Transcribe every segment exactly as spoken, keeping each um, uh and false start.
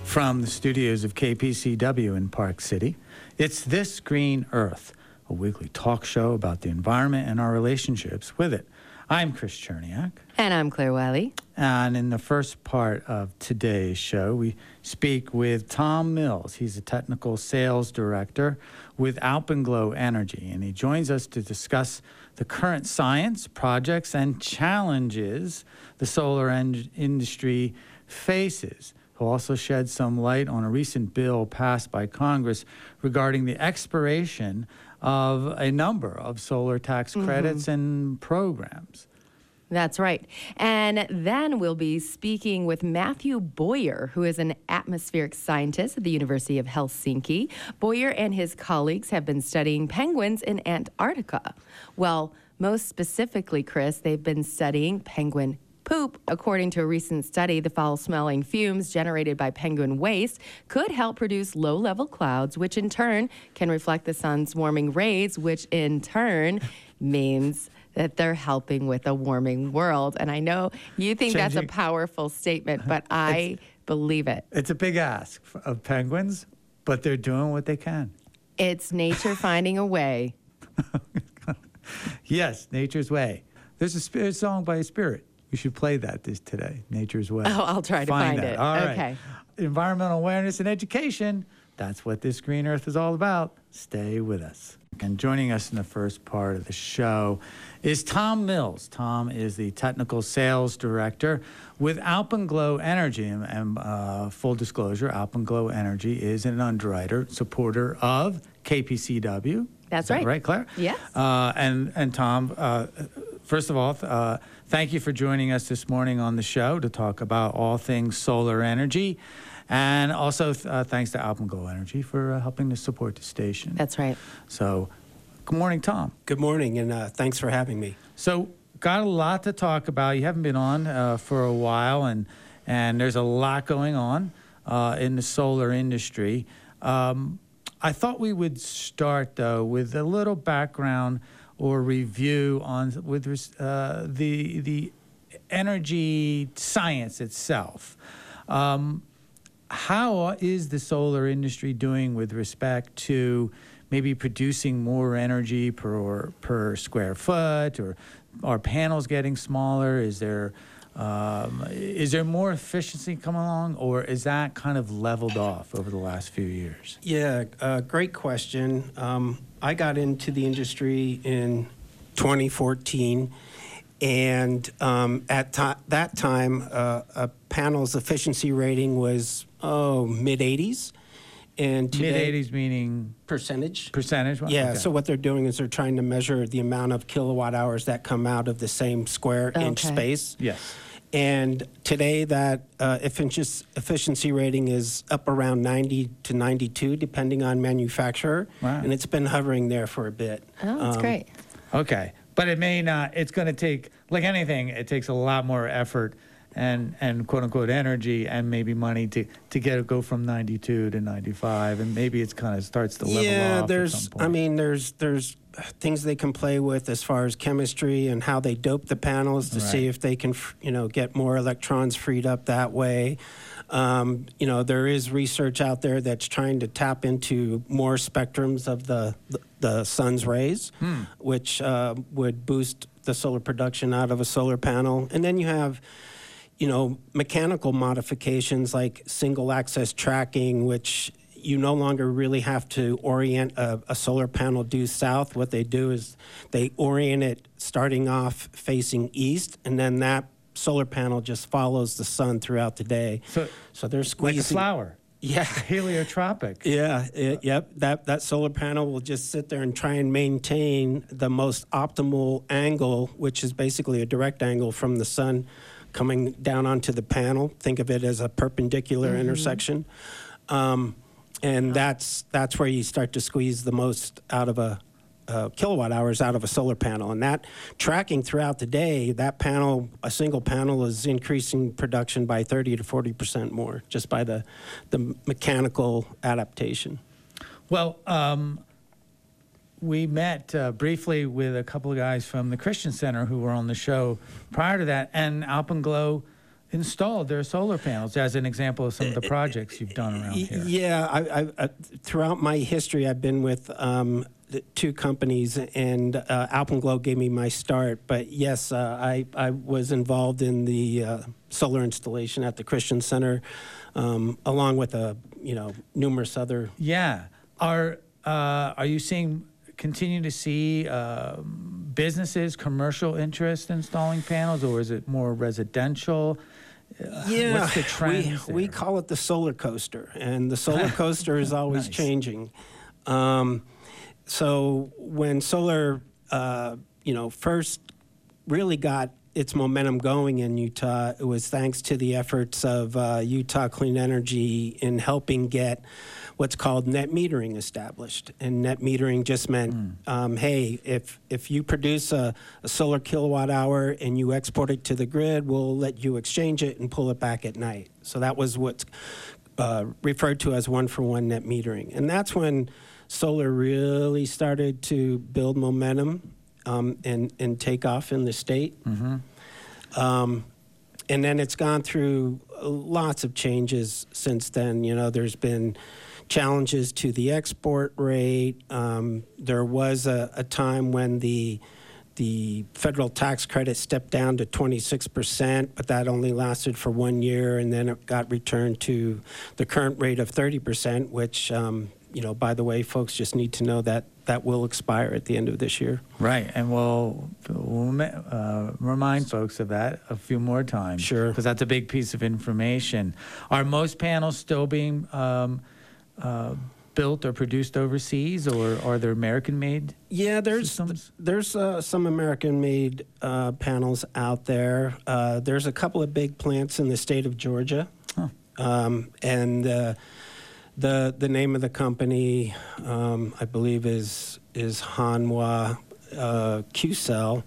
From the studios of K P C W in Park City, it's This Green Earth, a weekly talk show about the environment and our relationships with it. I'm Chris Cherniak. And I'm Claire Wiley. And in the first part of today's show, we speak with Tom Mills. He's a technical sales director with Alpenglow Energy, and he joins us to discuss the current science, projects, and challenges the solar en- industry faces. He'll also shed some light on a recent bill passed by Congress regarding the expiration of a number of solar tax credits mm-hmm. and programs. That's right. And then we'll be speaking with Matthew Boyer, who is an atmospheric scientist at the University of Helsinki. Boyer and his colleagues have been studying penguins in Antarctica. Well, most specifically, Chris, they've been studying penguin poop. According to a recent study, the foul-smelling fumes generated by penguin waste could help produce low-level clouds, which in turn can reflect the sun's warming rays, which in turn means that they're helping with a warming world. And I know you think Changing. that's a powerful statement, but I it's, believe it. It's a big ask of penguins, but they're doing what they can. It's nature finding a way. Yes, nature's way. There's a spirit song by a spirit. We should play that this today, Nature's Way. Oh, I'll try to find, find it. All right. Okay. Environmental awareness and education. That's what This Green Earth is all about. Stay with us. And joining us in the first part of the show is Tom Mills. Tom is the technical sales director with Alpenglow Energy. And, and uh, full disclosure, Alpenglow Energy is an underwriter, supporter of K P C W. That's is that right. Right, Claire? Yes. Uh, and, and Tom, uh, first of all, uh, thank you for joining us this morning on the show to talk about all things solar energy. And also uh, thanks to Alpenglow Energy for uh, helping to support the station. That's right. So, good morning, Tom. Good morning, and uh, thanks for having me. So, got a lot to talk about. You haven't been on uh, for a while, and, and there's a lot going on uh, in the solar industry. Um, I thought we would start, though, with a little background or review on with uh, the the energy science itself. Um, how is the solar industry doing with respect to maybe producing more energy per per square foot, or are panels getting smaller? Is there um, is there more efficiency coming along, or is that kind of leveled off over the last few years? Yeah, uh, great question. Um, I got into the industry in twenty fourteen, and um, at to- that time, uh, a panel's efficiency rating was, oh, mid eighties. And today, mid eighties meaning? Percentage. Percentage? Yeah, okay. So what they're doing is they're trying to measure the amount of kilowatt hours that come out of the same square Okay. inch space. Yes. And today that uh, effici- efficiency rating is up around ninety to ninety-two, depending on manufacturer. Wow. And it's been hovering there for a bit. Oh, that's Um, great. Okay. But it may not, it's going to take, like anything, it takes a lot more effort and, and quote unquote energy and maybe money to, to get it go from ninety-two to ninety-five, and maybe it's kind of starts to level yeah, off at there's, some point. I mean, there's there's things they can play with as far as chemistry and how they dope the panels to Right. see if they can, f- you know, get more electrons freed up that way. Um, you know, there is research out there that's trying to tap into more spectrums of the the, the sun's rays, Hmm. which uh, would boost the solar production out of a solar panel. And then you have, you know, mechanical modifications like single access tracking, which you no longer really have to orient a, a solar panel due south. What they do is they orient it starting off facing east, and then that solar panel just follows the sun throughout the day. So, so they're squeezing. like a flower. Yeah. Heliotropic. Yeah, it, yep. That that solar panel will just sit there and try and maintain the most optimal angle, which is basically a direct angle from the sun coming down onto the panel. Think of it as a perpendicular mm-hmm. intersection. Um, and that's that's where you start to squeeze the most out of a uh, kilowatt hours out of a solar panel. And that tracking throughout the day, that panel, a single panel is increasing production by thirty to forty percent more just by the, the mechanical adaptation. Well, um, we met uh, briefly with a couple of guys from the Christian Center who were on the show prior to that, and Alpenglow installed their solar panels, as an example of some of the projects you've done around here. Yeah, I, I, I, throughout my history, I've been with um, the two companies, and uh, Alpenglow gave me my start. But yes, uh, I, I was involved in the uh, solar installation at the Christian Center, um, along with uh, you know numerous other. Yeah, are uh, are you seeing continue to see uh, businesses, commercial interest in installing panels, or is it more residential? Uh, Yeah, what's the trend? we, we call it the solar coaster, and the solar coaster is always Nice. changing. Um, so when solar, uh, you know, first really got its momentum going in Utah, it was thanks to the efforts of uh, Utah Clean Energy in helping get what's called net metering established. And net metering just meant, mm. um, hey, if if you produce a, a solar kilowatt hour and you export it to the grid, we'll let you exchange it and pull it back at night. So that was what's uh, referred to as one-for-one net metering. And that's when solar really started to build momentum um, and, and take off in the state. Mm-hmm. Um, and then it's gone through lots of changes since then. You know, there's been challenges to the export rate. Um, there was a, a time when the the federal tax credit stepped down to twenty-six percent, but that only lasted for one year, and then it got returned to the current rate of thirty percent, which, um, you know, by the way, folks just need to know that that will expire at the end of this year. Right, and we'll, we'll uh, remind folks of that a few more times. Sure. Because that's a big piece of information. Are most panels still being um, uh, built or produced overseas, or are there American-made Yeah, there's systems? there's uh, some American-made uh, panels out there. Uh, there's a couple of big plants in the state of Georgia, Huh. um, and uh, the the name of the company, um, I believe, is is Hanwha uh, Q-Cell,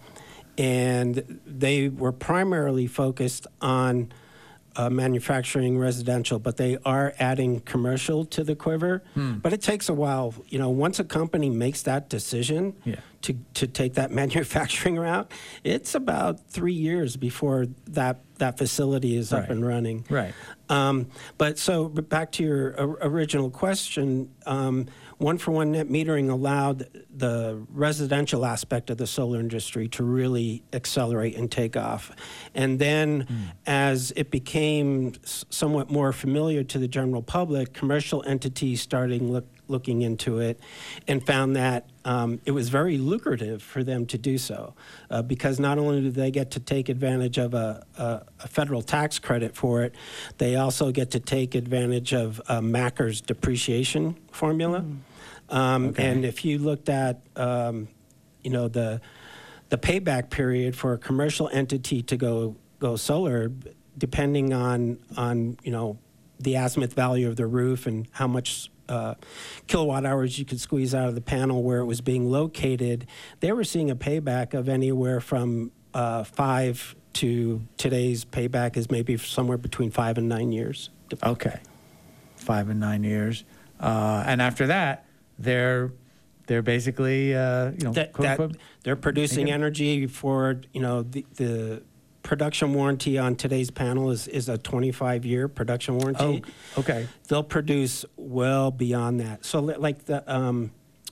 and they were primarily focused on Uh, manufacturing residential, but they are adding commercial to the quiver. Hmm. But it takes a while. You know, once a company makes that decision Yeah. to, to take that manufacturing route, it's about three years before that, that facility is Right. up and running. Right. Um, but so but back to your o- original question, um, one-for-one net metering allowed the residential aspect of the solar industry to really accelerate and take off. And then mm. as it became s- somewhat more familiar to the general public, commercial entities started look, looking into it and found that um, it was very lucrative for them to do so, uh, because not only do they get to take advantage of a, a, a federal tax credit for it, they also get to take advantage of uh, M A C R's depreciation formula. Mm. Um, Okay. And if you looked at, um, you know, the the payback period for a commercial entity to go go solar, depending on on you know the azimuth value of the roof and how much uh, kilowatt hours you could squeeze out of the panel where it was being located, they were seeing a payback of anywhere from uh, five to today's payback is maybe somewhere between five and nine years. Okay, five and nine years, uh, and after that, they're they're basically uh, you know that, quote, that quote, they're producing making- energy for you know the, the production warranty on today's panel is, is a twenty-five year production warranty. Oh, okay. They'll produce well beyond that. So li- like the um,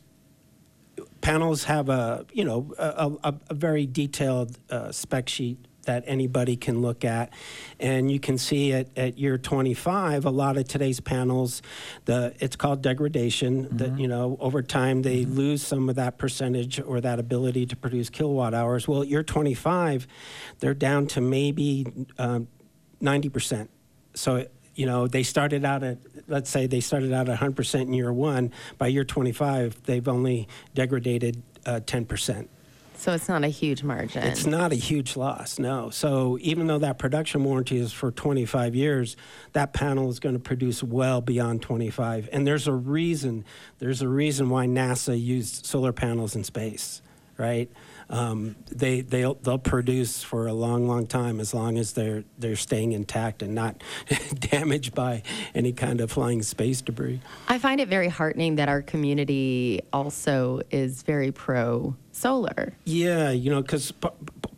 panels have a you know a, a, a very detailed uh, spec sheet that anybody can look at, and you can see at, at year twenty-five a lot of today's panels, the it's called degradation. Mm-hmm. That you know over time they mm-hmm. lose some of that percentage or that ability to produce kilowatt hours. Well, at year twenty-five, they're down to maybe um, ninety percent. So you know they started out at let's say they started out at one hundred percent in year one. By year twenty-five, they've only degraded uh, ten percent. So it's not a huge margin. It's not a huge loss, no. So even though that production warranty is for twenty-five years, that panel is going to produce well beyond twenty-five. And there's a reason, there's a reason why NASA used solar panels in space, right? Um, they, they'll, they'll produce for a long, long time as long as they're, they're staying intact and not damaged by any kind of flying space debris. I find it very heartening that our community also is very pro solar. Yeah, you know, because p- p-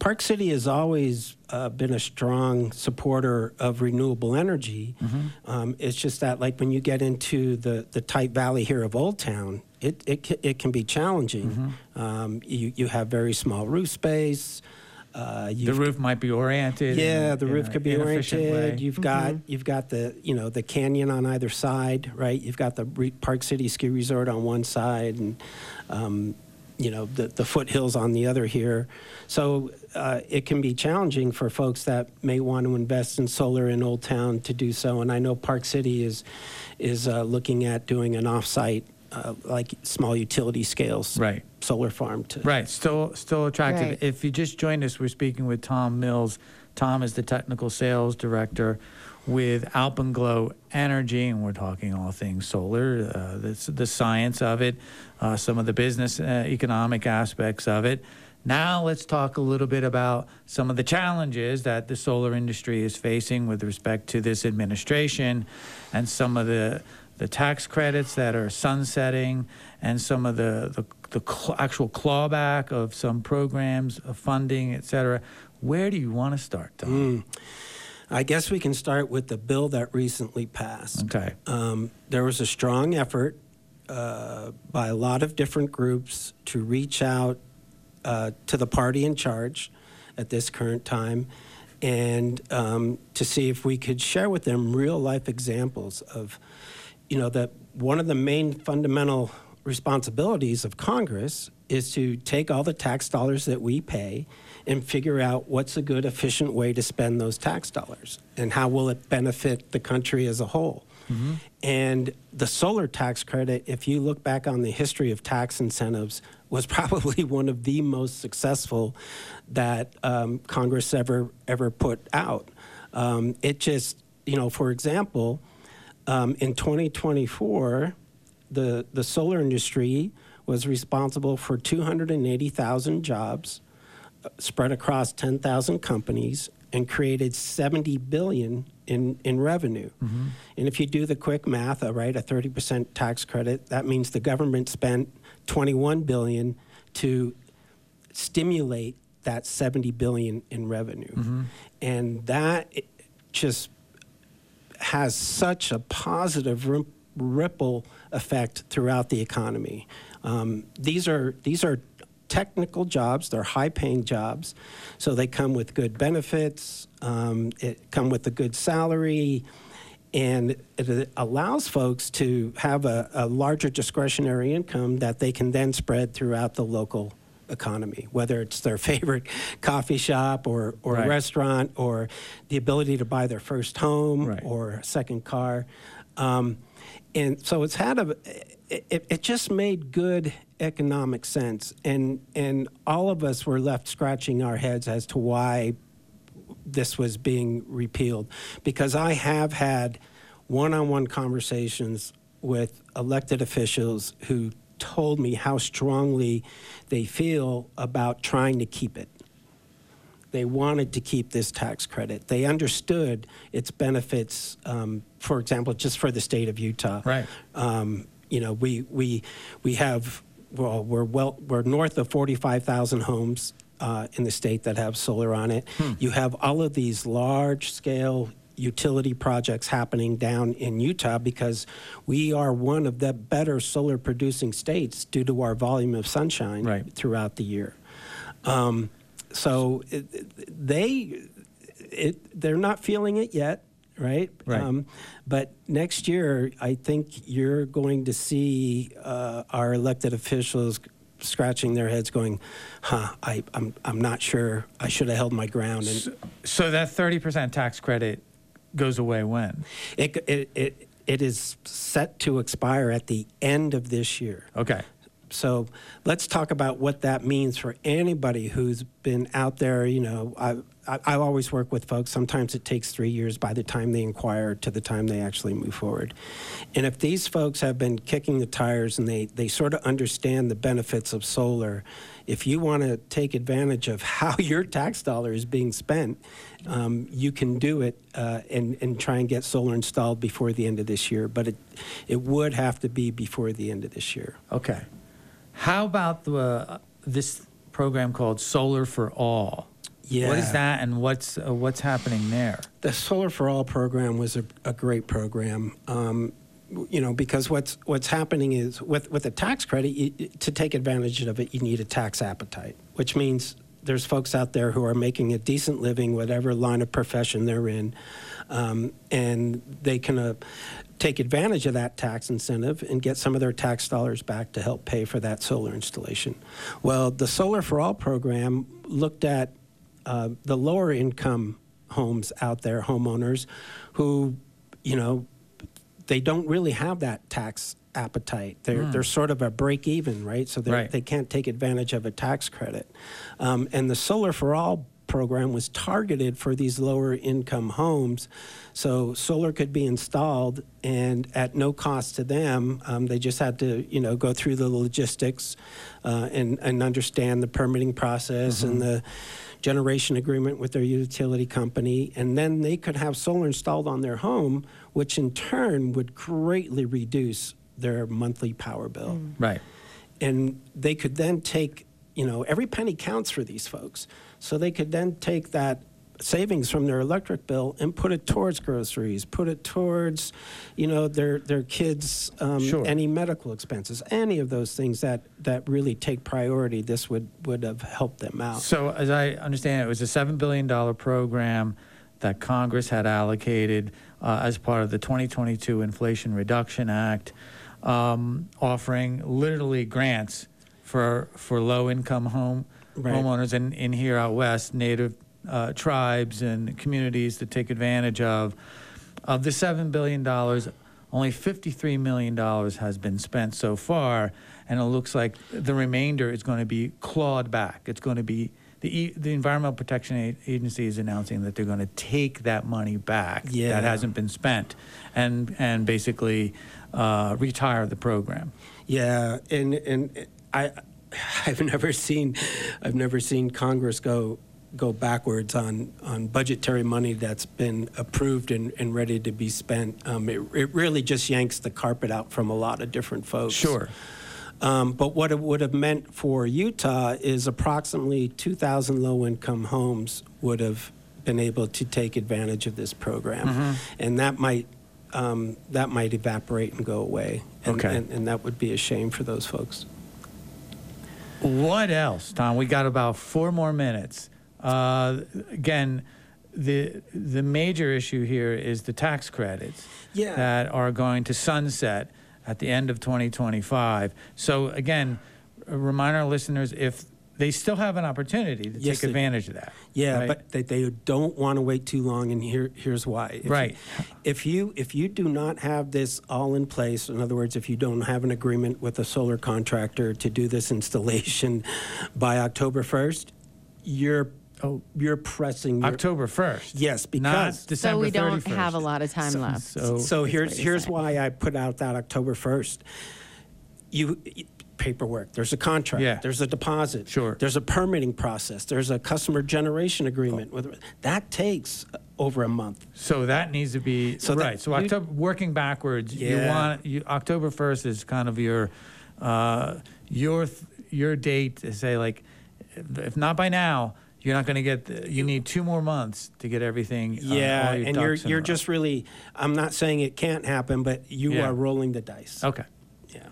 Park City has always uh, been a strong supporter of renewable energy. Mm-hmm. Um, it's just that, like, when you get into the, the tight valley here of Old Town, it it, ca- it can be challenging. Mm-hmm. Um, you, you have very small roof space. Uh, the roof might be oriented. Yeah, in, the in roof a could be inefficient oriented. way. You've got you've got the you know the canyon on either side, right? You've got the Re- Park City Ski Resort on one side, and um, you know the the foothills on the other here. So uh, it can be challenging for folks that may want to invest in solar in Old Town to do so. And I know Park City is is uh, looking at doing an offsite, uh, like small utility scales, right. solar farm to Right, still still attractive. Right. If you just joined us, we're speaking with Tom Mills. Tom is the technical sales director with Alpenglow Energy, and we're talking all things solar, uh, the, the science of it, uh, some of the business uh, economic aspects of it. Now let's talk a little bit about some of the challenges that the solar industry is facing with respect to this administration, and some of the the tax credits that are sunsetting, and some of the, the, the cl- actual clawback of some programs of funding, et cetera. Where do you want to start, Tom? Mm. I guess we can start with the bill that recently passed. Okay. Um, there was a strong effort uh, by a lot of different groups to reach out uh, to the party in charge at this current time, and um, to see if we could share with them real-life examples of, you know, that one of the main fundamental responsibilities of Congress is to take all the tax dollars that we pay and figure out what's a good, efficient way to spend those tax dollars, and how will it benefit the country as a whole. Mm-hmm. And the solar tax credit, if you look back on the history of tax incentives, was probably one of the most successful that um, Congress ever ever put out. Um, it just, you know, for example, um, in twenty twenty-four, the, the solar industry was responsible for two hundred eighty thousand jobs uh, spread across ten thousand companies, and created seventy billion dollars in, in revenue. Mm-hmm. And if you do the quick math, uh, right, a thirty percent tax credit, that means the government spent twenty-one billion dollars to stimulate that seventy billion dollars in revenue. Mm-hmm. And that just has such a positive ri- ripple effect throughout the economy. Um, these are these are technical jobs. They're high-paying jobs, so they come with good benefits. Um, it come with a good salary, and it allows folks to have a, a larger discretionary income that they can then spread throughout the local economy, whether it's their favorite coffee shop or, or right. restaurant, or the ability to buy their first home right. or a second car. Um, and so it's had a, it, it just made good economic sense. And, and all of us were left scratching our heads as to why this was being repealed. Because I have had one-on-one conversations with elected officials who told me how strongly they feel about trying to keep it. They wanted to keep this tax credit. They understood its benefits, um, for example, just for the state of Utah. Right. Um, you know, we we we have well, we're well, we're north of forty-five thousand homes uh, in the state that have solar on it. Hmm. You have all of these large-scale utility projects happening down in Utah because we are one of the better solar producing states due to our volume of sunshine right. throughout the year. Um, so it, they, it, they're not feeling it yet, right? Right. Um, but next year, I think you're going to see uh, our elected officials scratching their heads going, huh, I, I'm, I'm not sure. I should have held my ground. And so, so that thirty percent tax credit goes away when? It, it it it is set to expire at the end of this year. Okay. So let's talk about what that means for anybody who's been out there. You know, I, I, I always work with folks. Sometimes it takes three years by the time they inquire to the time they actually move forward. And if these folks have been kicking the tires and they, they sort of understand the benefits of solar, if you want to take advantage of how your tax dollar is being spent, um, you can do it uh, and, and try and get solar installed before the end of this year. But it, it would have to be before the end of this year. Okay. How about the uh, this program called Solar for All? Yeah. What is that, and what's uh, what's happening there? The Solar for All program was a, a great program. Um, you know, because what's what's happening is with with a tax credit, you, to take advantage of it, you need a tax appetite, which means there's folks out there who are making a decent living, whatever line of profession they're in, um, and they can uh, take advantage of that tax incentive and get some of their tax dollars back to help pay for that solar installation. Well, the Solar for All program looked at uh, the lower income homes out there, homeowners who, you know, they don't really have that tax appetite. They're Mm. they're sort of a break even, right? So they Right. they can't take advantage of a tax credit. Um, and the Solar for All program was targeted for these lower income homes, so solar could be installed and at no cost to them. Um, they just had to, you know, go through the logistics uh, and and understand the permitting process and the generation agreement with their utility company, and then they could have solar installed on their home, which in turn would greatly reduce their monthly power bill. Right. And they could then take, you know, every penny counts for these folks. So they could then take that savings from their electric bill and put it towards groceries, put it towards, you know, their their kids' um, Sure. any medical expenses, any of those things that that really take priority. This would would have helped them out. So, as I understand it, it was a seven billion dollars program that Congress had allocated uh, as part of the twenty twenty-two Inflation Reduction Act, um, offering literally grants for for low-income home Right. homeowners in, in here out west, native uh, tribes and communities to take advantage of. Of the seven billion dollars, only fifty-three million dollars has been spent so far, and it looks like the remainder is going to be clawed back. It's going to be, the, E- the Environmental Protection A- Agency is announcing that they're going to take that money back Yeah. that hasn't been spent and, and basically uh, retire the program. Yeah, and and I I've never seen I've never seen Congress go go backwards on, on budgetary money that's been approved and, and ready to be spent. Um, it, it really just yanks the carpet out from a lot of different folks. Sure. Um, but what it would have meant for Utah is approximately two thousand low-income homes would have been able to take advantage of this program, Mm-hmm. and that might um, that might evaporate and go away. And, Okay. and, and that would be a shame for those folks. What else, Tom? We got about four more minutes. Uh, again, the the major issue here is the tax credits Yeah. that are going to sunset at the end of twenty twenty-five. So again, remind our listeners if they still have an opportunity to Yes, take they- advantage of that. Yeah, right? but they, they don't want to wait too long, and here here's why. If Right. You, if you if you do not have this all in place, in other words, if you don't have an agreement with a solar contractor to do this installation by October first, you're Oh. you're pressing your, October first. Yes, not because December So we don't thirty-first. have a lot of time left. So, So That's here's what you're here's saying. why I put out that October first. You paperwork. There's a contract. Yeah. There's a deposit. Sure. There's a permitting process. There's a customer generation agreement with that takes over a month. so that needs to be So that- right. So you- October, working backwards, you Yeah. want you, October first is kind of your uh, your th- your date to say like, if not by now, you're not going to get. The, you need two more months to get everything. uh, Yeah, all your and you're ducks in a you're row. just really. I'm not saying it can't happen, but you Yeah. are rolling the dice. okay. Yeah.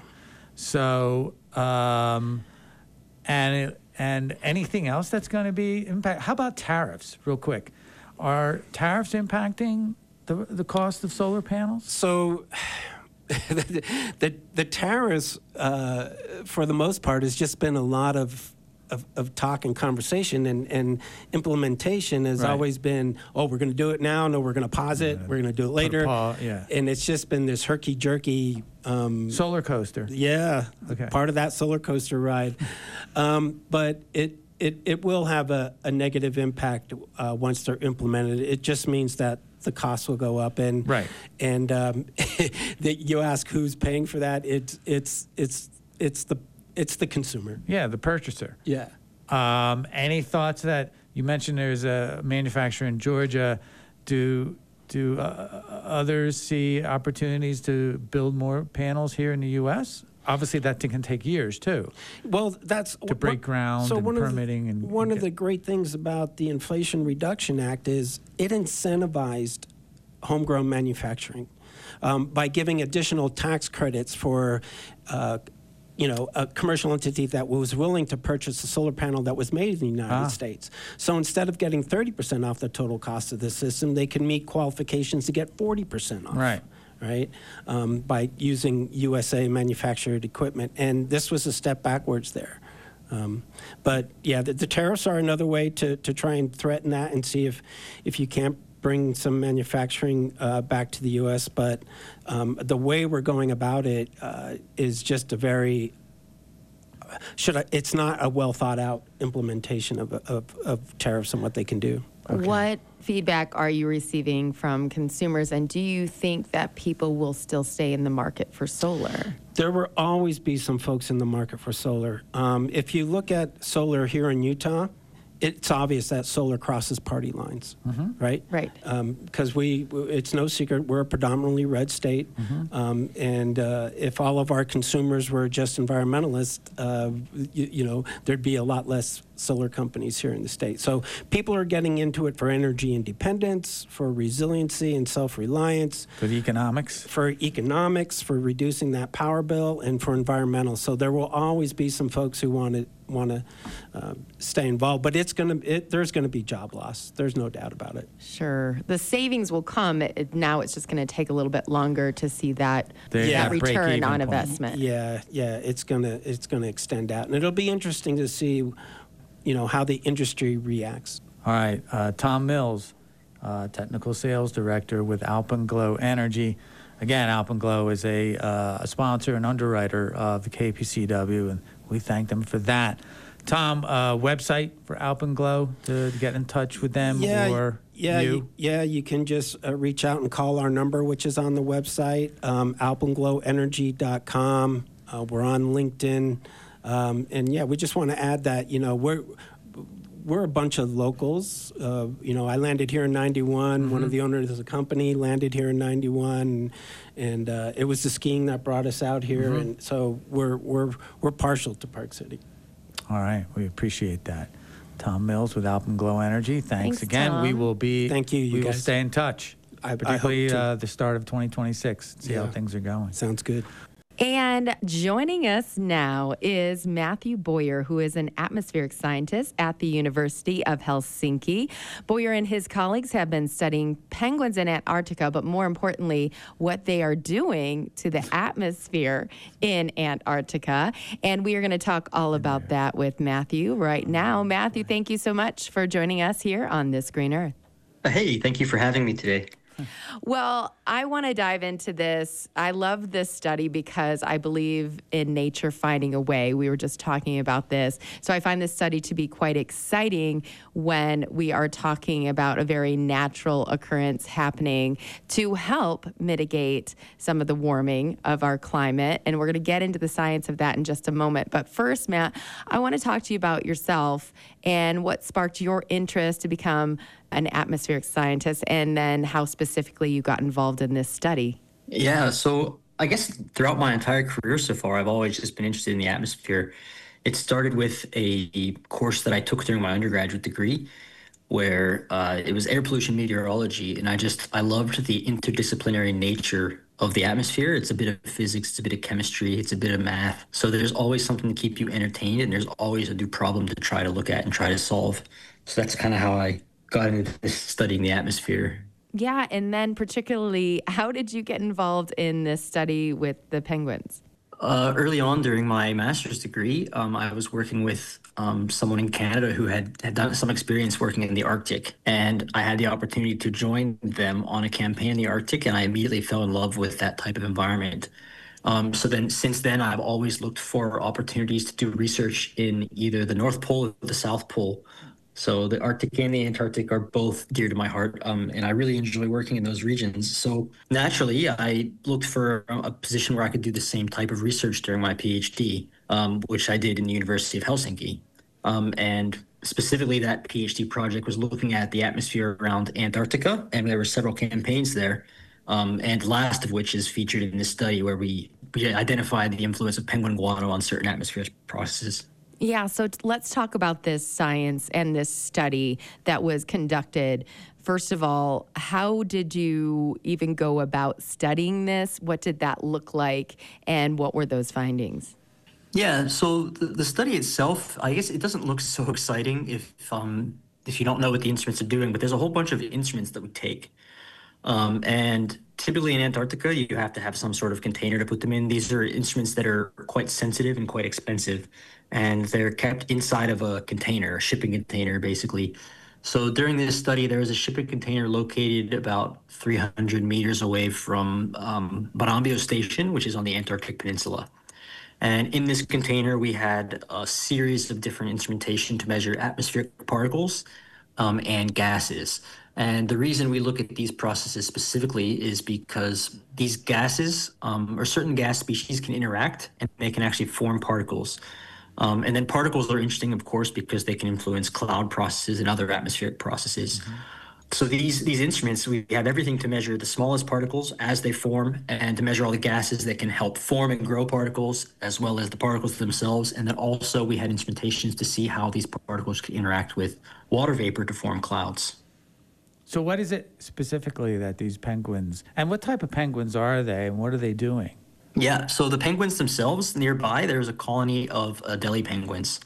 So, um, and it, and anything else that's going to be impact? How about tariffs? Real quick, are tariffs impacting the the cost of solar panels? So. the, the the tariffs, uh, for the most part, has just been a lot of of, of talk and conversation, and, and implementation has Right. always been, oh, we're going to do it now, no, we're going to pause it, we're going to do it later, pa- yeah. and it's just been this herky jerky. Um, Solar coaster. yeah, Okay. part of that solar coaster ride, um, but it. It, it will have a, a negative impact uh, once they're implemented. It just means that the costs will go up, and Right. and um, that you ask who's paying for that. It's it's it's it's the it's the consumer. Yeah, the purchaser. Yeah. Um, any thoughts that you mentioned? There's a manufacturer in Georgia. Do do uh, others see opportunities to build more panels here in the U S? obviously that thing can take years too. Well, that's To break ground and one permitting Of the, and- one and of the great things about the Inflation Reduction Act is it incentivized homegrown manufacturing um, by giving additional tax credits for. Uh, you know, a commercial entity that was willing to purchase a solar panel that was made in the United Ah. States. So instead of getting thirty percent off the total cost of the system, they can meet qualifications to get forty percent off. Right. Right, um, by using U S A manufactured equipment. And this was a step backwards there. Um, but yeah, the, the tariffs are another way to, to try and threaten that and see if, if you can't bring some manufacturing uh, back to the U S. But um, the way we're going about it uh, is just a very, should I, it's not a well thought out implementation of, of, of tariffs and what they can do. What feedback are you receiving from consumers, and do you think that people will still stay in the market for solar? There will always be some folks in the market for solar. Um, if you look at solar here in Utah, it's obvious that solar crosses party lines, Mm-hmm. right? Right. Because we, it's no secret, we're a predominantly red state, Mm-hmm. um, and uh, if all of our consumers were just environmentalists, uh, you, you know, there'd be a lot less solar companies here in the state. So people are getting into it for energy independence, for resiliency and self-reliance, For the economics. for economics, for reducing that power bill, and for environmental. So there will always be some folks who want to want to uh, stay involved, but it's going to it, there's going to be job loss. There's no doubt about it. Sure. The savings will come. It, now it's just going to take a little bit longer to see that, The- Yeah, that that return break-even on point. investment. Yeah, yeah, it's gonna it's gonna extend out, and it'll be interesting to see, you know, how the industry reacts. All right, uh, Tom Mills, uh, Technical Sales Director with Alpenglow Energy. Again, Alpenglow is a, uh, a sponsor and underwriter of the K P C W, and we thank them for that. Tom, uh, website for Alpenglow to, to get in touch with them Yeah, or yeah, you? you, yeah. You can just uh, reach out and call our number, which is on the website, um, alpenglow energy dot com. Uh, we're on LinkedIn, um, and yeah, we just want to add that, you know, we're we're a bunch of locals. Uh, you know, I landed here in ninety-one. Mm-hmm. One of the owners of the company landed here in ninety-one, and uh, it was the skiing that brought us out here. Mm-hmm. And so we're we're we're partial to Park City. All right, we appreciate that. Tom Mills with Alpenglow Energy. Thanks, Thanks, again. We Tom. will be. Thank you, you we will guys. stay in touch, I- I hope particularly to. uh, the start of twenty twenty-six. See how Yeah. things are going. Sounds good. And joining us now is Matthew Boyer, who is an atmospheric scientist at the University of Helsinki. Boyer and his colleagues have been studying penguins in Antarctica, but more importantly, what they are doing to the atmosphere in Antarctica. And we are going to talk all about that with Matthew right now. Matthew, thank you so much for joining us here on This Green Earth. Hey, thank you for having me today. Well, I want to dive into this. I love this study because I believe in nature finding a way. We were just talking about this. So I find this study to be quite exciting when we are talking about a very natural occurrence happening to help mitigate some of the warming of our climate. And we're going to get into the science of that in just a moment. But first, Matt, I want to talk to you about yourself and what sparked your interest to become an atmospheric scientist, and then how specifically you got involved in this study. Yeah, so I guess throughout my entire career so far, I've always just been interested in the atmosphere. It started with a course that I took during my undergraduate degree, where uh, it was air pollution meteorology, and I just I loved the interdisciplinary nature of the atmosphere. It's a bit of physics, it's a bit of chemistry, it's a bit of math. So there's always something to keep you entertained, and there's always a new problem to try to look at and try to solve. So that's kind of how I got into this, studying the atmosphere. Yeah, and then particularly, how did you get involved in this study with the penguins? Uh, early on during my master's degree, um, I was working with um, someone in Canada who had, had done some experience working in the Arctic. And I had the opportunity to join them on a campaign in the Arctic, and I immediately fell in love with that type of environment. Um, so then, since then, I've always looked for opportunities to do research in either the North Pole or the South Pole. So the Arctic and the Antarctic are both dear to my heart, um, and I really enjoy working in those regions. So naturally, I looked for a position where I could do the same type of research during my PhD, um, which I did in the University of Helsinki. Um, and specifically, that PhD project was looking at the atmosphere around Antarctica, and there were several campaigns there. Um, and last of which is featured in this study where we, we identified the influence of penguin guano on certain atmospheric processes. Yeah, so t- let's talk about this science and this study that was conducted. First of all, how did you even go about studying this? What did that look like? And what were those findings? Yeah, so the, the study itself, I guess it doesn't look so exciting if um, if you don't know what the instruments are doing, but there's a whole bunch of instruments that we take. Um, and typically in Antarctica, you have to have some sort of container to put them in. These are instruments that are quite sensitive and quite expensive, and they're kept inside of a container, a shipping container, basically. So during this study, there was a shipping container located about three hundred meters away from um, Barambio Station, which is on the Antarctic Peninsula. And in this container, we had a series of different instrumentation to measure atmospheric particles um, and gases. And the reason we look at these processes specifically is because these gases um, or certain gas species can interact and they can actually form particles. Um, and then particles are interesting, of course, because they can influence cloud processes and other atmospheric processes. Mm-hmm. So these these instruments, we have everything to measure the smallest particles as they form and to measure all the gases that can help form and grow particles, as well as the particles themselves. And then also we had instrumentations to see how these particles could interact with water vapor to form clouds. So what is it specifically that these penguins, and what type of penguins are they, and what are they doing? Yeah, so the penguins themselves, nearby, there's a colony of Adelie penguins.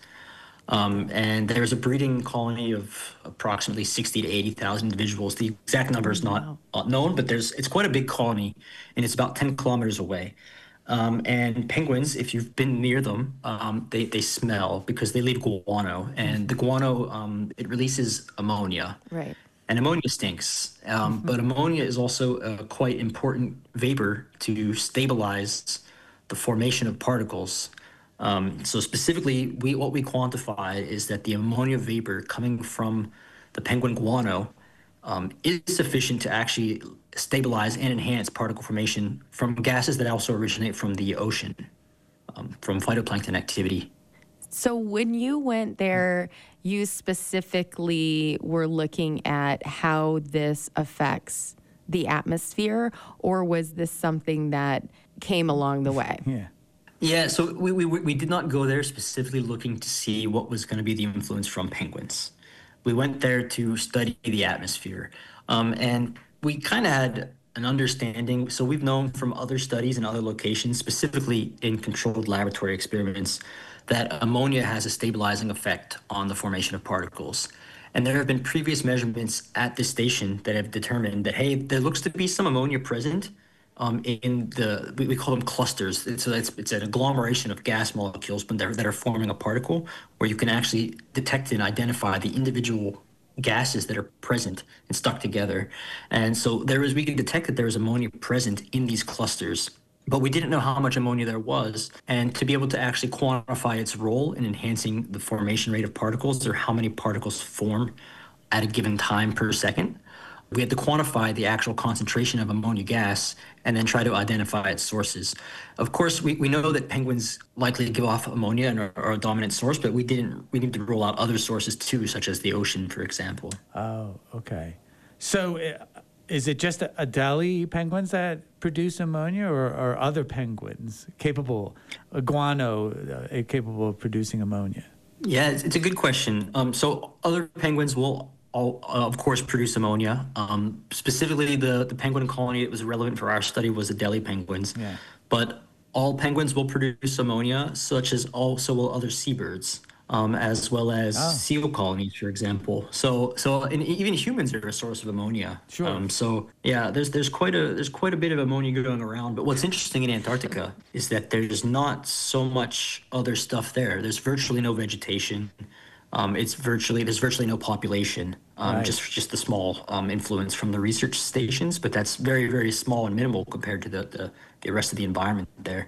Um, and there's a breeding colony of approximately sixty to eighty thousand individuals. The exact number is not wow. known, but there's it's quite a big colony, and it's about ten kilometers away. Um, and penguins, if you've been near them, um, they, they smell because they leave guano, and the guano, um, it releases ammonia. Right. And ammonia stinks, um, mm-hmm. but ammonia is also a quite important vapor to stabilize the formation of particles. Um, so specifically, we what we quantify is that the ammonia vapor coming from the penguin guano um, is sufficient to actually stabilize and enhance particle formation from gases that also originate from the ocean, um, from phytoplankton activity. So when you went there, you specifically were looking at how this affects the atmosphere, or was this something that came along the way? Yeah. Yeah, so we, we we did not go there specifically looking to see what was going to be the influence from penguins. We went there to study the atmosphere, um, and we kind of had an understanding. So we've known from other studies in other locations, specifically in controlled laboratory experiments, that ammonia has a stabilizing effect on the formation of particles. And there have been previous measurements at this station that have determined that, hey, there looks to be some ammonia present um, in the, we, we call them clusters. So it's, it's an agglomeration of gas molecules but that are forming a particle, where you can actually detect and identify the individual gases that are present and stuck together. And so there is, we can detect that there is ammonia present in these clusters, but we didn't know how much ammonia there was. And to be able to actually quantify its role in enhancing the formation rate of particles, or how many particles form at a given time per second, we had to quantify the actual concentration of ammonia gas and then try to identify its sources. Of course, we, we know that penguins likely give off ammonia and are, are a dominant source, but we didn't. We need to rule out other sources too, such as the ocean, for example. Oh, okay. So uh, is it just Adelie penguins that produce ammonia, or, or other penguins capable, uh, guano, uh, capable of producing ammonia? Yeah, it's, it's a good question. Um, so other penguins will all, uh, of course, produce ammonia. Um, specifically, the, the penguin colony that was relevant for our study was the Adelie penguins. Yeah. But all penguins will produce ammonia, such as also will other seabirds, um, as well as oh. seal colonies, for example. So, so and even humans are a source of ammonia. Sure. Um, so, yeah, there's there's quite a there's quite a bit of ammonia going around. But what's interesting in Antarctica is that there's not so much other stuff there. There's virtually no vegetation. Um, it's virtually there's virtually no population, um, right. just just the small um, influence from the research stations, but that's very very small and minimal compared to the, the the rest of the environment there.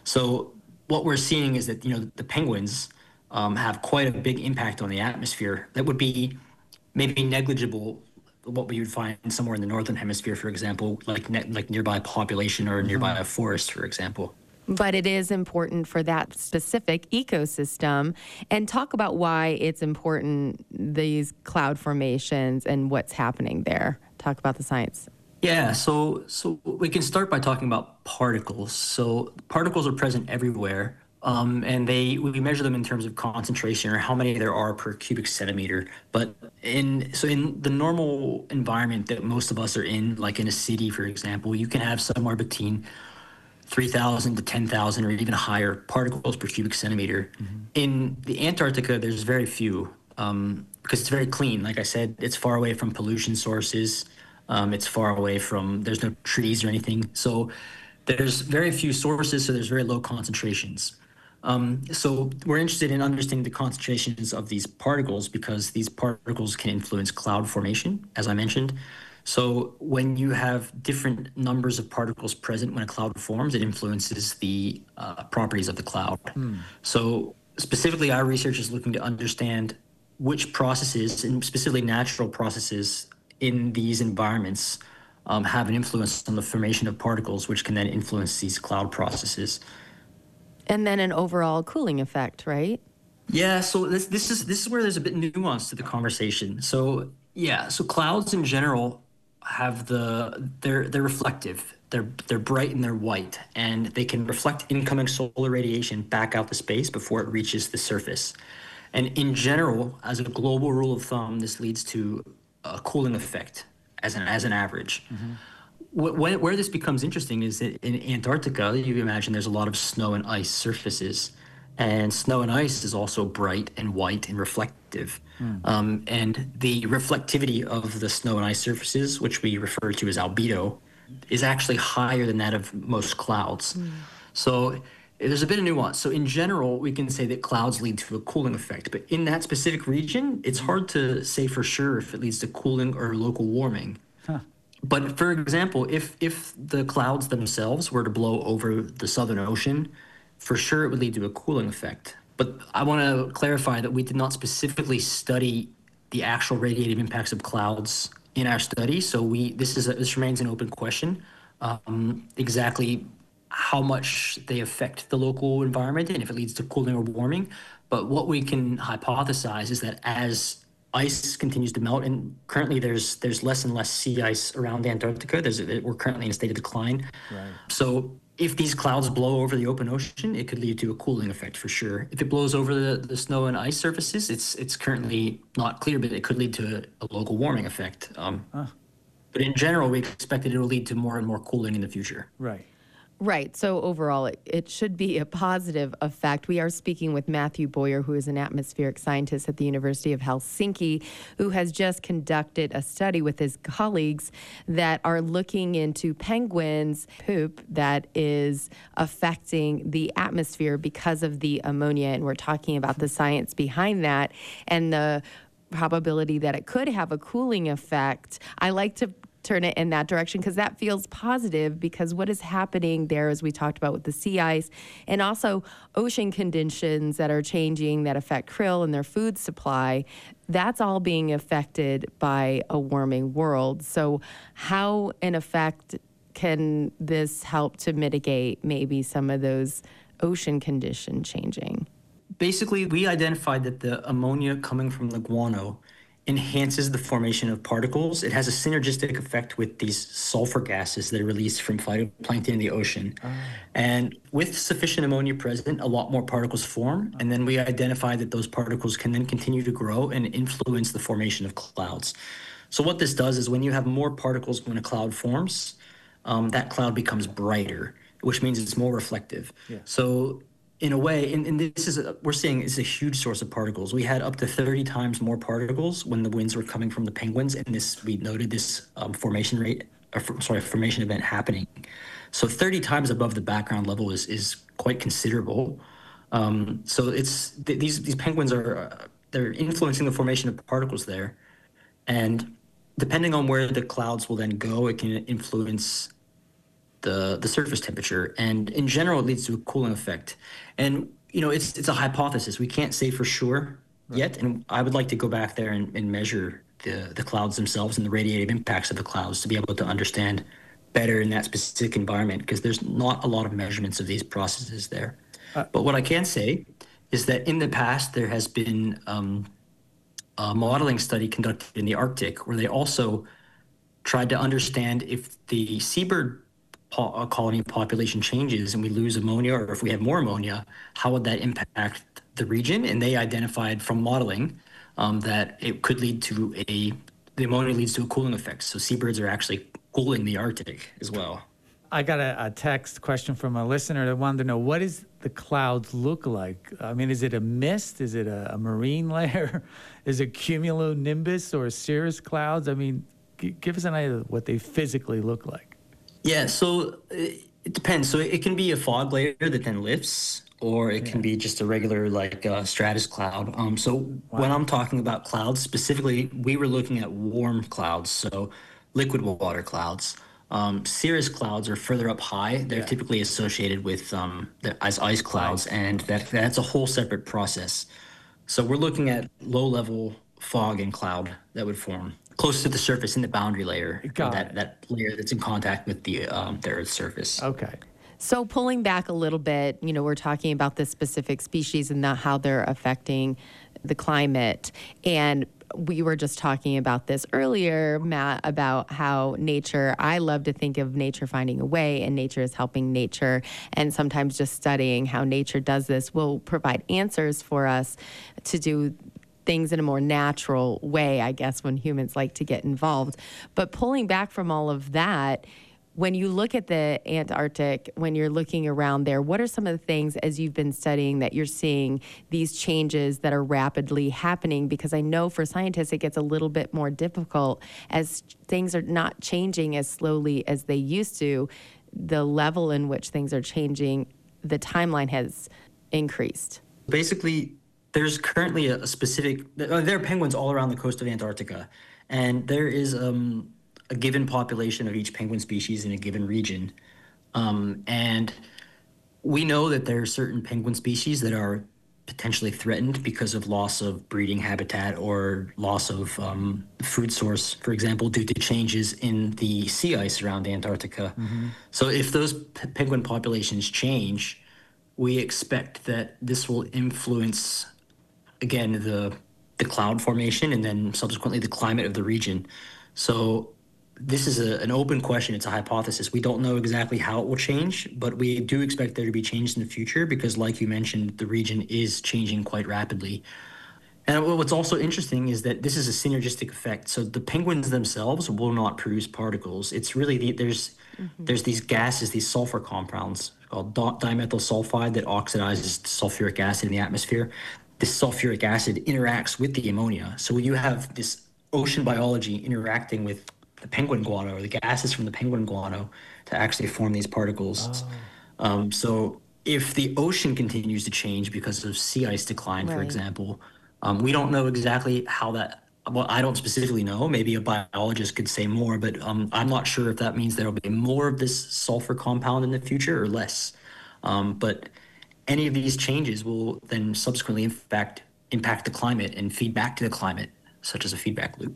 So what we're seeing is that you know the penguins um, have quite a big impact on the atmosphere that would be maybe negligible, what we would find somewhere in the northern hemisphere, for example, like ne- like nearby population or nearby mm-hmm. a forest, for example. But it is important for that specific ecosystem. And talk about why it's important, these cloud formations and what's happening there. Talk about the science. Yeah, so so we can start by talking about particles. So particles are present everywhere, um, and they we measure them in terms of concentration or how many there are per cubic centimeter. But in so in the normal environment that most of us are in, like in a city, for example, you can have somewhere between three thousand to ten thousand or even higher particles per cubic centimeter. In the Antarctica, there's very few um, because it's very clean. Like I said, it's far away from pollution sources. Um, it's far away from, there's no trees or anything. So there's very few sources, so there's very low concentrations. Um, so we're interested in understanding the concentrations of these particles because these particles can influence cloud formation, as I mentioned. So when you have different numbers of particles present when a cloud forms, it influences the uh, properties of the cloud. So specifically, our research is looking to understand which processes, and specifically natural processes in these environments, um, have an influence on the formation of particles, which can then influence these cloud processes. And then an overall cooling effect, right? Yeah, so this this is this is where there's a bit nuance to the conversation. So yeah, so clouds in general have the they're they're reflective. They're they're bright and they're white, and they can reflect incoming solar radiation back out to space before it reaches the surface. And in general, as a global rule of thumb, this leads to a cooling effect as an as an average. Wh- Where, where this becomes interesting is that in Antarctica, you imagine there's a lot of snow and ice surfaces, and snow and ice is also bright and white and reflective. Um, and the reflectivity of the snow and ice surfaces, which we refer to as albedo, is actually higher than that of most clouds. So there's a bit of nuance. So in general, we can say that clouds lead to a cooling effect, but in that specific region, it's hard to say for sure if it leads to cooling or local warming. But for example, if if the clouds themselves were to blow over the Southern Ocean, for sure it would lead to a cooling effect. But I want to clarify that we did not specifically study the actual radiative impacts of clouds in our study. So we this is a, this remains an open question. Um, exactly how much they affect the local environment and if it leads to cooling or warming. But what we can hypothesize is that as ice continues to melt, and currently there's there's less and less sea ice around Antarctica. There's a, we're currently in a state of decline. Right. So if these clouds blow over the open ocean, it could lead to a cooling effect for sure. If it blows over the, the snow and ice surfaces, it's it's currently not clear, but it could lead to a, a local warming effect. Um, But in general, we expect that it will lead to more and more cooling in the future. Right. Right. So overall, it, it should be a positive effect. We are speaking with Matthew Boyer, who is an atmospheric scientist at the University of Helsinki, who has just conducted a study with his colleagues that are looking into penguins' poop that is affecting the atmosphere because of the ammonia. And we're talking about the science behind that and the probability that it could have a cooling effect. I like to turn it in that direction because that feels positive, because what is happening there, as we talked about with the sea ice and also ocean conditions that are changing that affect krill and their food supply, that's all being affected by a warming world. So how, in effect, can this help to mitigate maybe some of those ocean condition changing? Basically, we identified that the ammonia coming from the guano enhances the formation of particles. It has a synergistic effect with these sulfur gases that are released from phytoplankton in the ocean. And with sufficient ammonia present, a lot more particles form. And then we identified that those particles can then continue to grow and influence the formation of clouds. So what this does is when you have more particles when a cloud forms, um, that cloud becomes brighter, which means it's more reflective. Yeah. So in a way, and, and this is, a, we're seeing is a huge source of particles. We had up to thirty times more particles when the winds were coming from the penguins, and this, we noted this um, formation rate, or for, sorry, formation event happening. So thirty times above the background level is is quite considerable. Um, so it's th- these these penguins are uh, they're influencing the formation of particles there, and depending on where the clouds will then go, it can influence the the surface temperature, and in general it leads to a cooling effect. And you know, it's it's a hypothesis, we can't say for sure yet, and I would like to go back there and, and measure the the clouds themselves and the radiative impacts of the clouds to be able to understand better in that specific environment, because there's not a lot of measurements of these processes there. Uh, but what I can say is that in the past there has been um, a modeling study conducted in the Arctic where they also tried to understand if the seabird po- uh, colony population changes and we lose ammonia, or if we have more ammonia, how would that impact the region? And they identified from modeling um, that it could lead to a, the ammonia leads to a cooling effect. So seabirds are actually cooling the Arctic as well. I got a, a text question from a listener that wanted to know, what does the clouds look like? I mean, is it a mist? Is it a, a marine layer? Is it cumulonimbus or cirrus clouds? I mean, g- give us an idea of what they physically look like. Yeah, so it, it depends. So it can be a fog layer that then lifts, or it can be just a regular like uh, stratus cloud. Um, so when I'm talking about clouds specifically, we were looking at warm clouds, so liquid water clouds. Um, cirrus clouds are further up high. They're Yeah. typically associated with um, the, as ice clouds, and that that's a whole separate process. So we're looking at low-level fog and cloud that would form close to the surface in the boundary layer, Got that it. that layer that's in contact with the um, the Earth's surface. Okay. So pulling back a little bit, you know, we're talking about this specific species and not how they're affecting the climate. And we were just talking about this earlier, Matt, about how nature, I love to think of nature finding a way, and nature is helping nature. And sometimes just studying how nature does this will provide answers for us to do things in a more natural way, I guess, when humans like to get involved. But pulling back from all of that, when you look at the Antarctic, when you're looking around there, what are some of the things, as you've been studying, that you're seeing these changes that are rapidly happening? Because I know for scientists it gets a little bit more difficult as things are not changing as slowly as they used to. The level in which things are changing, the timeline has increased. Basically, there's currently a, a specific. There are penguins all around the coast of Antarctica, and there is um, a given population of each penguin species in a given region. Um, and we know that there are certain penguin species that are potentially threatened because of loss of breeding habitat or loss of um, food source, for example, due to changes in the sea ice around Antarctica. Mm-hmm. So if those p- penguin populations change, we expect that this will influence, again, the the cloud formation and then subsequently the climate of the region. So this is a, an open question. It's a hypothesis. We don't know exactly how it will change, but we do expect there to be change in the future because, like you mentioned, the region is changing quite rapidly. And what's also interesting is that this is a synergistic effect. So the penguins themselves will not produce particles. It's really the, there's mm-hmm. there's these gases, these sulfur compounds called dimethyl sulfide that oxidizes sulfuric acid in the atmosphere. This sulfuric acid interacts with the ammonia. So when you have this ocean biology interacting with the penguin guano or the gases from the penguin guano to actually form these particles. Oh. Um, so if the ocean continues to change because of sea ice decline, right. for example, um, we don't know exactly how that, well, I don't specifically know. Maybe a biologist could say more, but um, I'm not sure if that means there'll be more of this sulfur compound in the future or less. Um, but any of these changes will then subsequently in fact impact the climate and feed back to the climate, such as a feedback loop.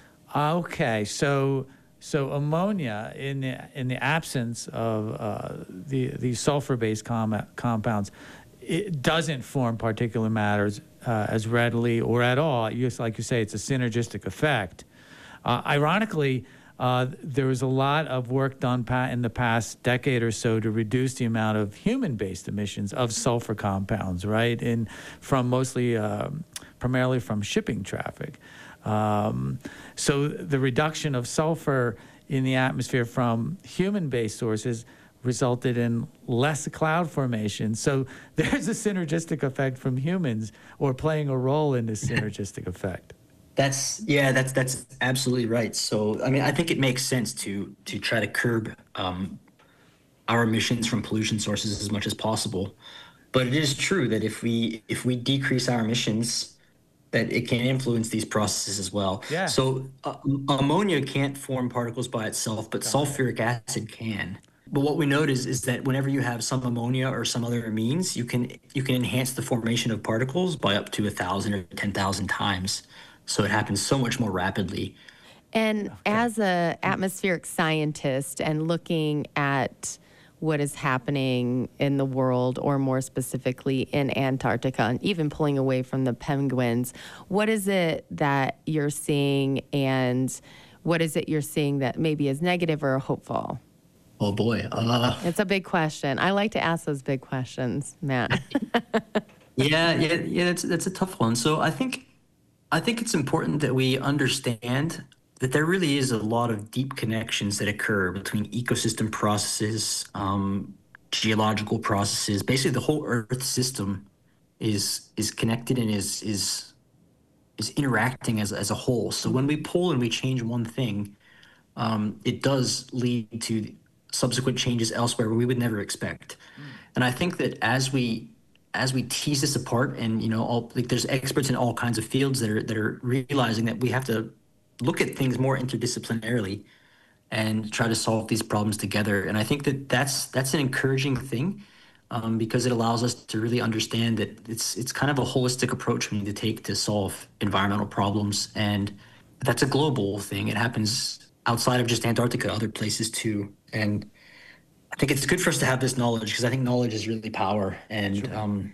Okay, so so ammonia in the in the absence of uh, the these sulfur-based com- compounds, it doesn't form particulate matters uh, as readily or at all. You, like you say, it's a synergistic effect. Uh, ironically, uh, there was a lot of work done pa- in the past decade or so to reduce the amount of human-based emissions of sulfur compounds, right? In from mostly, uh, primarily from shipping traffic. Um, so the reduction of sulfur in the atmosphere from human-based sources resulted in less cloud formation. So there's a synergistic effect from humans, or playing a role in this synergistic effect. That's yeah, that's that's absolutely right. So I mean, I think it makes sense to to try to curb um, our emissions from pollution sources as much as possible. But it is true that if we if we decrease our emissions, that it can influence these processes as well. Yeah. So uh, ammonia can't form particles by itself, but sulfuric acid can. But what we notice is that whenever you have some ammonia or some other amines, you can you can enhance the formation of particles by up to a thousand or ten thousand times. So it happens so much more rapidly. And okay. as a atmospheric scientist and looking at what is happening in the world, or more specifically in Antarctica, and even pulling away from the penguins, what is it that you're seeing, and what is it you're seeing that maybe is negative or hopeful? Oh boy. Uh, It's a big question. I like to ask those big questions, Matt. yeah, yeah, yeah. That's that's a tough one. So I think I think it's important that we understand that there really is a lot of deep connections that occur between ecosystem processes, um, geological processes. Basically, the whole Earth system is is connected and is is is interacting as as a whole. So when we pull and we change one thing, um, it does lead to subsequent changes elsewhere where we would never expect. And I think that as we as we tease this apart, and you know, all like there's experts in all kinds of fields that are that are realizing that we have to look at things more interdisciplinarily and try to solve these problems together. And I think that that's that's an encouraging thing, um, because it allows us to really understand that it's it's kind of a holistic approach we need to take to solve environmental problems, and that's a global thing. It happens outside of just Antarctica, other places too. And I think it's good for us to have this knowledge, because I think knowledge is really power, and Sure. um,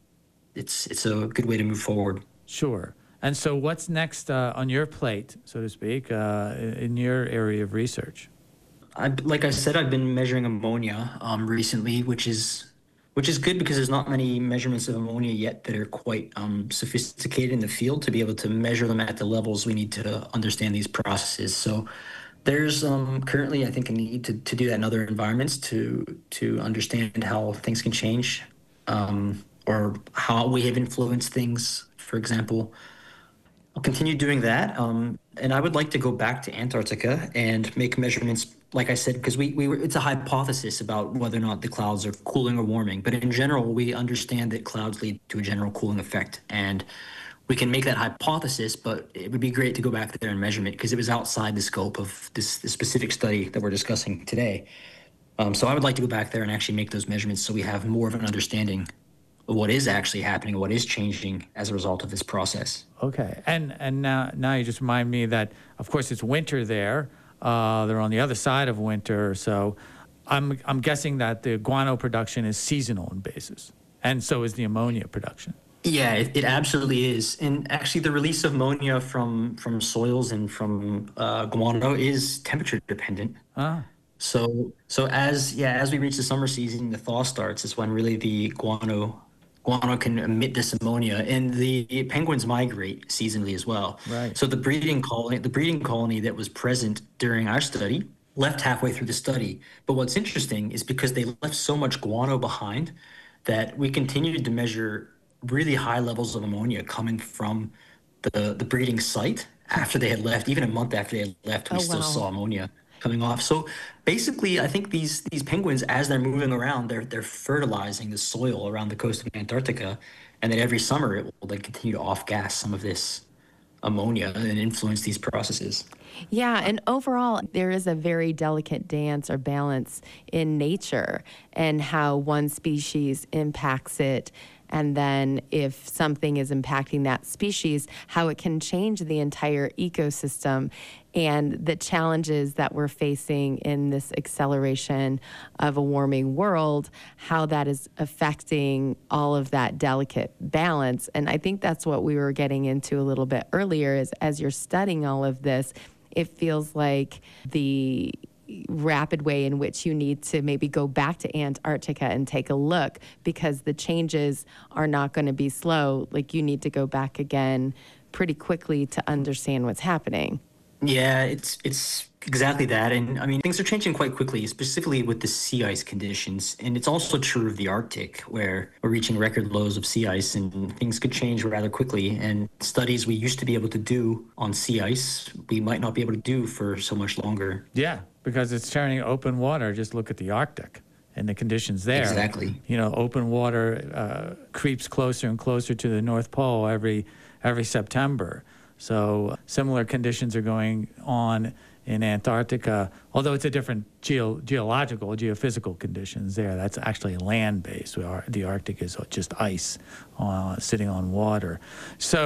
it's it's a good way to move forward. Sure. And so what's next uh, on your plate, so to speak, uh, in your area of research? I, like I said, I've been measuring ammonia um, recently, which is which is good because there's not many measurements of ammonia yet that are quite um, sophisticated in the field to be able to measure them at the levels we need to understand these processes. So there's um, currently, I think, a need to, to do that in other environments to to understand how things can change, um, or how we have influenced things, for example. I'll continue doing that. Um, and I would like to go back to Antarctica and make measurements, like I said, because we, we were, it's a hypothesis about whether or not the clouds are cooling or warming. But in general, we understand that clouds lead to a general cooling effect. And we can make that hypothesis, but it would be great to go back there and measure it, because it was outside the scope of this, this specific study that we're discussing today. Um, so I would like to go back there and actually make those measurements so we have more of an understanding of what is actually happening, what is changing as a result of this process. Okay. And and now now you just remind me that, of course, it's winter there. Uh, they're on the other side of winter. So I'm, I'm guessing that the guano production is seasonal in basis. And so is the ammonia production. Yeah, it, it absolutely is. And actually, the release of ammonia from, from soils and from uh, guano is temperature dependent. Ah. So so as yeah, as we reach the summer season, the thaw starts is when really the guano guano can emit this ammonia, and the penguins migrate seasonally as well. Right. So the breeding colony, the breeding colony that was present during our study left halfway through the study. But what's interesting is because they left so much guano behind that we continued to measure really high levels of ammonia coming from the, the breeding site after they had left. Even a month after they had left, we Oh, still wow. saw ammonia coming off. So basically, I think these these penguins, as they're moving around, they're they're fertilizing the soil around the coast of Antarctica, and then every summer it will then continue to off gas some of this ammonia and influence these processes. Yeah, and overall, there is a very delicate dance or balance in nature and how one species impacts it. And then if something is impacting that species, how it can change the entire ecosystem, and the challenges that we're facing in this acceleration of a warming world, how that is affecting all of that delicate balance. And I think that's what we were getting into a little bit earlier, is as you're studying all of this, it feels like the rapid way in which you need to maybe go back to Antarctica and take a look, because the changes are not going to be slow. Like, you need to go back again pretty quickly to understand what's happening. Yeah, it's it's exactly that. And I mean, things are changing quite quickly, specifically with the sea ice conditions. And it's also true of the Arctic, where we're reaching record lows of sea ice, and things could change rather quickly. And studies we used to be able to do on sea ice, we might not be able to do for so much longer. Yeah, because it's turning open water. Just look at the Arctic and the conditions there. Exactly. You know, open water uh, creeps closer and closer to the North Pole every every September. So similar conditions are going on in Antarctica, although it's a different geo- geological, geophysical conditions there. That's actually land-based. We are, the Arctic is just ice uh, sitting on water. So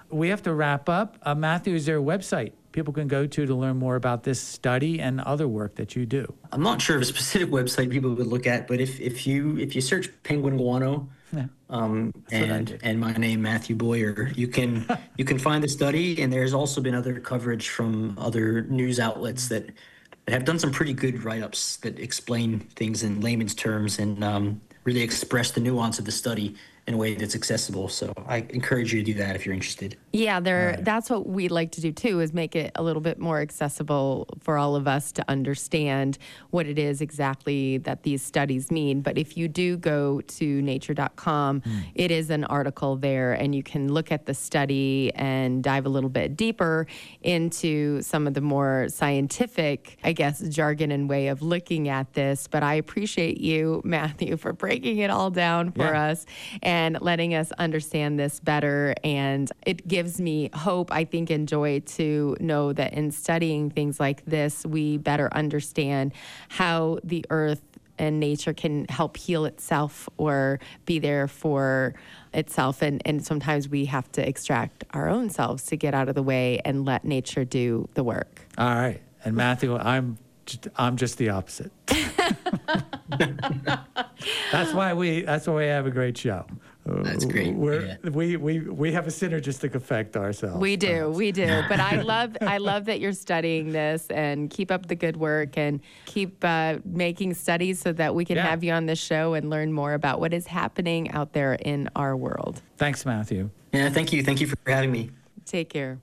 we have to wrap up. Uh, Matthew, is there a website people can go to to learn more about this study and other work that you do? I'm not sure of a specific website people would look at, but if, if you if you search penguin guano Yeah. um, what I and did. and my name Matthew Boyer, you can you can find the study, and there's also been other coverage from other news outlets that, that have done some pretty good write-ups that explain things in layman's terms and um, really express the nuance of the study in a way that's accessible. So I encourage you to do that if you're interested. Yeah, there. Right. That's what we'd like to do too, is make it a little bit more accessible for all of us to understand what it is exactly that these studies mean. But if you do go to nature dot com, Hmm. it is an article there, and you can look at the study and dive a little bit deeper into some of the more scientific, I guess, jargon and way of looking at this. But I appreciate you, Matthew, for breaking it all down for Yeah. us and letting us understand this better. And it gives me hope, I think, and joy to know that in studying things like this, we better understand how the earth and nature can help heal itself or be there for itself. And, and sometimes we have to extract our own selves to get out of the way and let nature do the work. All right. And Matthew, I'm just, I'm just the opposite. That's why we that's why we have a great show. That's great. We're, Yeah. we, we, we have a synergistic effect ourselves. We do, we do. But I love, I love that you're studying this, and keep up the good work, and keep uh, making studies so that we can Yeah. have you on the show and learn more about what is happening out there in our world. Thanks, Matthew. Yeah, thank you. Thank you for having me. Take care.